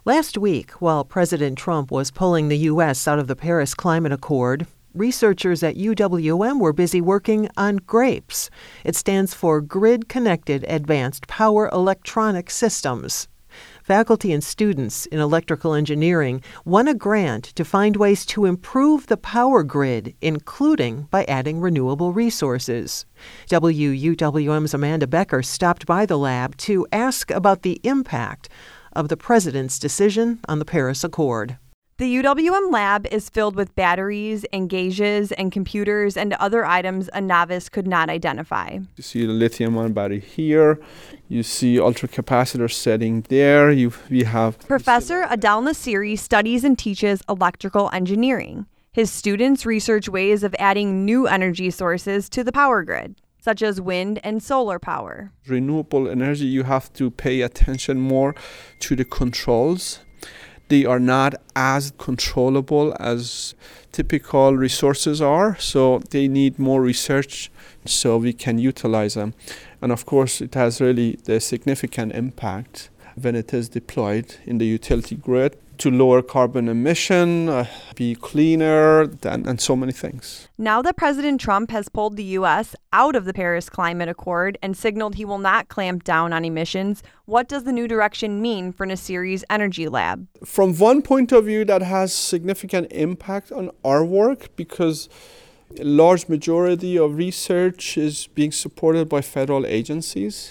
Last week, while President Trump was pulling the U.S. out of the Paris Climate Accord, researchers at UWM were busy working on GRAPES. It stands for Grid Connected Advanced Power Electronic Systems. Faculty and students in electrical engineering won a grant to find ways to improve the power grid, including by adding renewable resources. WUWM's Amanda Becker stopped by the lab to ask about the impact of the president's decision on the Paris Accord. The UWM lab is filled with batteries and gauges and computers and other items a novice could not identify. You see the lithium-ion battery here. You see ultracapacitor setting there. We have Professor Adel Nassiri studies and teaches electrical engineering. His students research ways of adding new energy sources to the power grid, such as wind and solar power. Renewable energy, you have to pay attention more to the controls. They are not as controllable as typical resources are, so they need more research so we can utilize them. And of course, it has really the significant impact when it is deployed in the utility grid to lower carbon emission, be cleaner, and so many things. Now that President Trump has pulled the U.S. out of the Paris Climate Accord and signaled he will not clamp down on emissions, what does the new direction mean for Nassiri's Energy Lab? From one point of view, that has significant impact on our work because a large majority of research is being supported by federal agencies.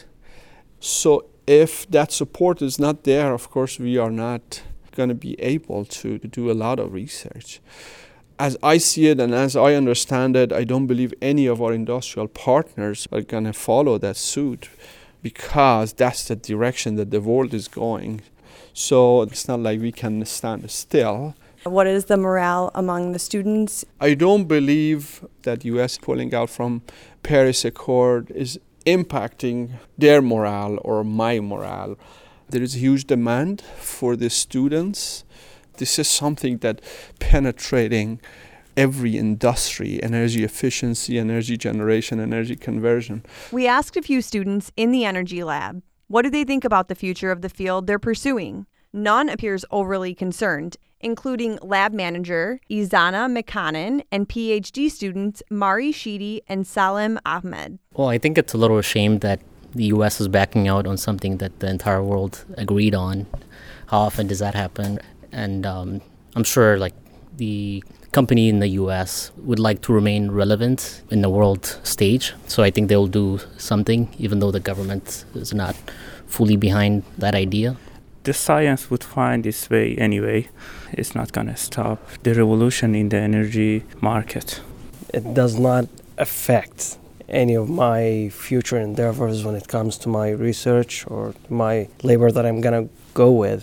So if that support is not there, of course, we are not going to be able to do a lot of research. As I see it and as I understand it, I don't believe any of our industrial partners are going to follow that suit because that's the direction that the world is going. So it's not like we can stand still. What is the morale among the students? I don't believe that U.S. pulling out from Paris Accord is impacting their morale or my morale. There is a huge demand for the students. This is something that penetrating every industry, energy efficiency, energy generation, energy conversion. We asked a few students in the Energy Lab, what do they think about the future of the field they're pursuing? None appears overly concerned, including lab manager Izana Mekanen and PhD students Mari Sheedy and Salim Ahmed. Well, I think it's a little ashamed that the U.S. is backing out on something that the entire world agreed on. How often does that happen? And I'm sure the company in the U.S. would like to remain relevant in the world stage. So I think they'll do something, even though the government is not fully behind that idea. The science would find its way anyway. It's not going to stop the revolution in the energy market. It does not affect any of my future endeavors when it comes to my research or my labor that I'm going to go with,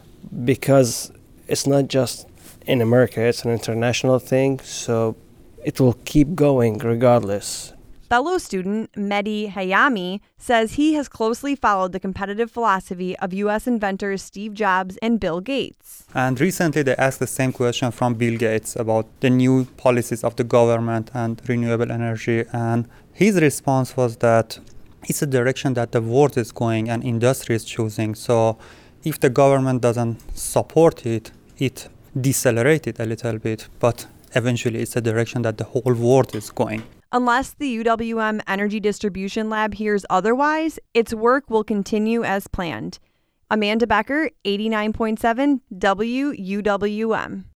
because it's not just in America, it's an international thing, so it will keep going regardless. Fellow student Mehdi Hayami says he has closely followed the competitive philosophy of U.S. inventors Steve Jobs and Bill Gates. And recently they asked the same question from Bill Gates about the new policies of the government and renewable energy. And his response was that it's a direction that the world is going and industry is choosing. So if the government doesn't support it, it decelerates it a little bit. But eventually it's a direction that the whole world is going. Unless the UWM Energy Distribution Lab hears otherwise, its work will continue as planned. Amanda Becker, 89.7 WUWM.